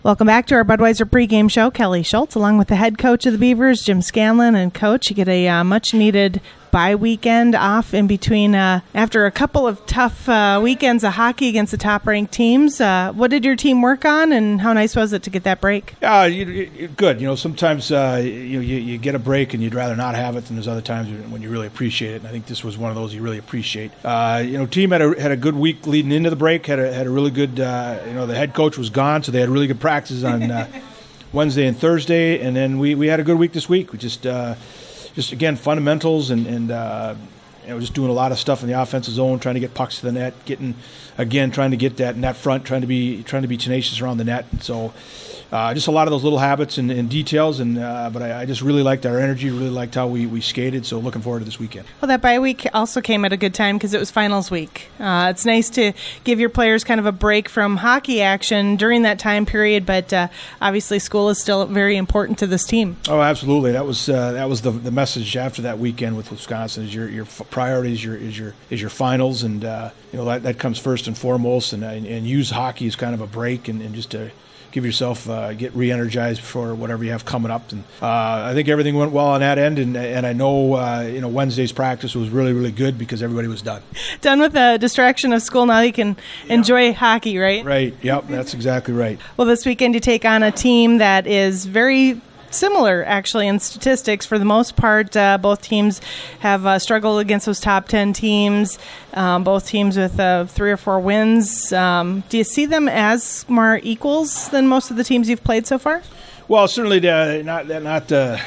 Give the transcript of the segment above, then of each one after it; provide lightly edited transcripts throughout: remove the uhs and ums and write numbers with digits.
Welcome back to our Budweiser pregame show. Kelly Schultz, along with the head coach of the Beavers, Jim Scanlon. And Coach, you get a much-needed bye weekend off in between after a couple of tough weekends of hockey against the top-ranked teams. What did your team work on, and how nice was it to get that break? Good. Sometimes you get a break and you'd rather not have it, than there's other times when you really appreciate it. And I think this was one of those you really appreciate. Team had a good week leading into the break. Had a really good. The head coach was gone, so they had really good practices on Wednesday and Thursday, and then we had a good week this week. We just again fundamentals and just doing a lot of stuff in the offensive zone, trying to get pucks to the net, trying to get that net front, trying to be tenacious around the net. So just a lot of those little habits and details, but I just really liked our energy, really liked how we skated. So looking forward to this weekend. Well, that bye week also came at a good time because it was finals week. It's nice to give your players kind of a break from hockey action during that time period, but obviously school is still very important to this team. Oh, absolutely. That was the message after that weekend with Wisconsin. Is your priorities is your finals, and that comes first and foremost, and use hockey as kind of a break and just to give yourself get re-energized for whatever you have coming up. And I think everything went well on that end, and I know Wednesday's practice was really, really good because everybody was done with the distraction of school. Now you can enjoy hockey, right? Right. Yep, that's exactly right. Well, this weekend you take on a team that is very similar, actually, in statistics. For the most part, both teams have struggled against those top 10 teams, both teams with 3 or 4 wins. Do you see them as more equals than most of the teams you've played so far? Well, certainly they're not one of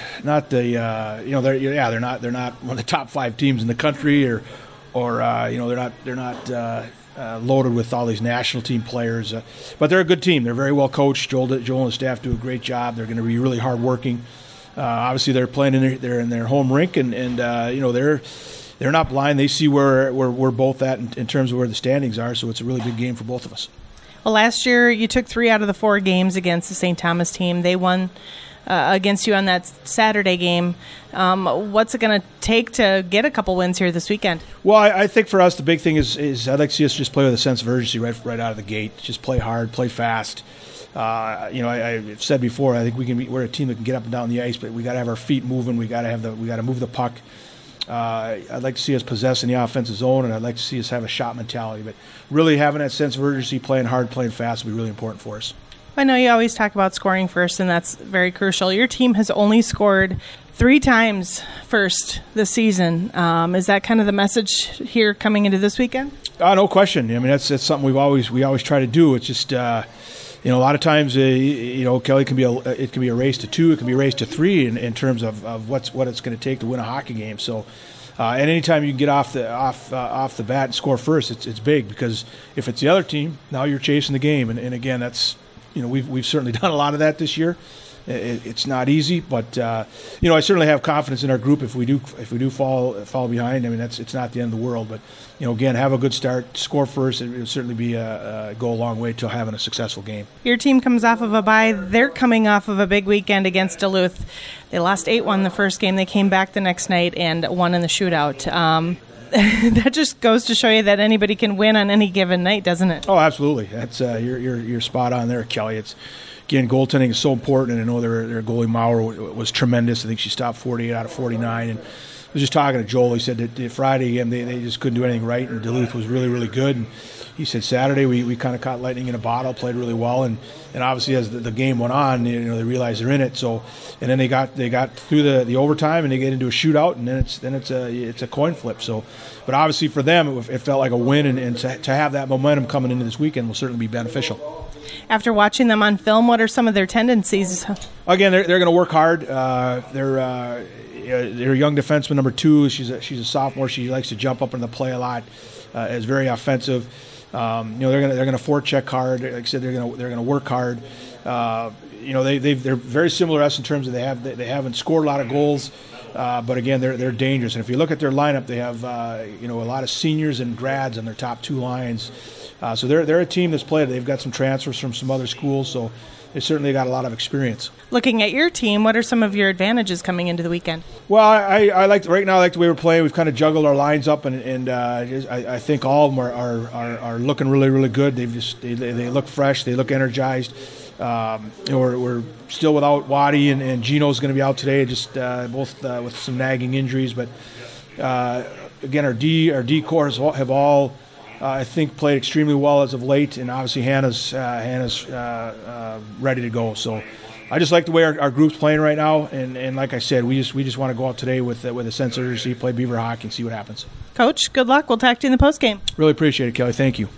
the top 5 teams in the country, or they're not loaded with all these national team players, but they're a good team. They're very well coached. Joel and his staff do a great job. They're going to be really hardworking. Obviously, they're playing in their home rink, and they're not blind. They see where we're both at in terms of where the standings are. So it's a really big game for both of us. Well, last year you took 3 out of the 4 games against the St. Thomas team. They won against you on that Saturday game. What's it going to take to get a couple wins here this weekend? Well, I think for us the big thing is I'd like to see us just play with a sense of urgency right out of the gate. Just play hard, play fast. I've said before, I think we're a team that can get up and down the ice, but we got to have our feet moving. We got to move the puck. I'd like to see us possess in the offensive zone, and I'd like to see us have a shot mentality. But really having that sense of urgency, playing hard, playing fast will be really important for us. I know you always talk about scoring first, and that's very crucial. Your team has only scored 3 times first this season. Is that kind of the message here coming into this weekend? No question. I mean, that's something we always try to do. It's just a lot of times Kelly it can be a race to 2, it can be a race to 3 in terms of what it's going to take to win a hockey game. So. And anytime you can get off the bat and score first, it's big, because if it's the other team, now you're chasing the game. And again, that's we've certainly done a lot of that this year. It's not easy, but I certainly have confidence in our group. If we do fall behind, I mean it's not the end of the world. But again, have a good start, score first. It will certainly go a long way to having a successful game. Your team comes off of a bye. They're coming off of a big weekend against Duluth. They lost 8-1 the first game. They came back the next night and won in the shootout. That just goes to show you that anybody can win on any given night, doesn't it? Oh, absolutely. That's you're spot on there, Kelly. It's again, goaltending is so important, and I know their goalie Maurer was tremendous. I think she stopped 48 out of 49. And I was just talking to Joel. He said that the Friday game they just couldn't do anything right, and Duluth was really, really good. And he said Saturday we kind of caught lightning in a bottle, played really well, and obviously as the game went on, they realized they're in it. So and then they got through the overtime, and they get into a shootout, and then it's a coin flip. So, but obviously for them it felt like a win, and to have that momentum coming into this weekend will certainly be beneficial. After watching them on film, what are some of their tendencies? Again, they're going to work hard. They're a young defenseman, number 2. She's a sophomore. She likes to jump up into the play a lot. Is very offensive. They're going to forecheck hard. Like I said, they're going to work hard. They're very similar to us in terms of they haven't scored a lot of goals. But again, they're dangerous. And if you look at their lineup, they have a lot of seniors and grads on their top 2 lines. So they're a team that's played. They've got some transfers from some other schools, so they certainly got a lot of experience. Looking at your team, what are some of your advantages coming into the weekend? Well, I like the way we're playing. We've kind of juggled our lines up, and I think all of them are looking really, really good. They look fresh. They look energized. We're still without Waddy, and Gino's going to be out today, just both with some nagging injuries. But again, our D corps have all, I think, played extremely well as of late, and obviously Hannah's ready to go. So I just like the way our group's playing right now, and like I said, we just want to go out today with a sense of urgency, play Beaver hockey, and see what happens. Coach, good luck. We'll talk to you in the postgame. Really appreciate it, Kelly. Thank you.